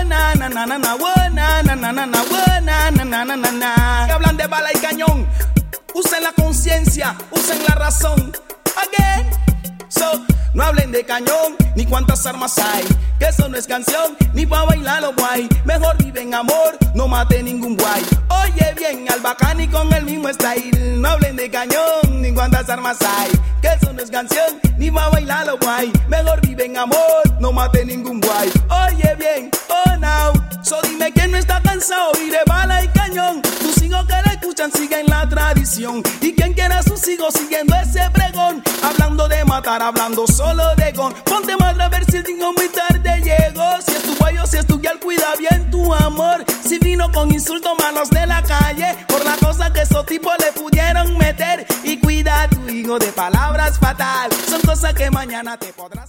na na na na na, na na na na na, na na na na na. Que hablan de bala y cañón, usen la conciencia, usen la razón. Again, so no hablen de cañón, ni cuántas armas hay, que eso no es canción, ni pa' bailarlo guay. Mejor vive en amor, no mate ningún guay. Oye bien, al bacán y con el mismo style. No hablen de cañón, ni cuántas armas hay, que eso no es canción, ni pa' bailarlo guay. Mejor vive en amor, no mate ningún guay. Oye bien, oh now, so dime quién no está cansado y de bala y cañón. Tus hijos que la escuchan siguen la tradición, y quien quiera a sus hijos siguiendo ese pregón. Hablando de matar, hablando solo de gon. Ponte madre a ver si el dingo muy tarde llegó. Si es tu guayo, si es tu guial, cuida bien tu amor. Si vino con insultos malos de la calle, por la cosa que esos tipos le pudieron meter. Y cuida a tu hijo de palabras fatal, son cosas que mañana te podrán.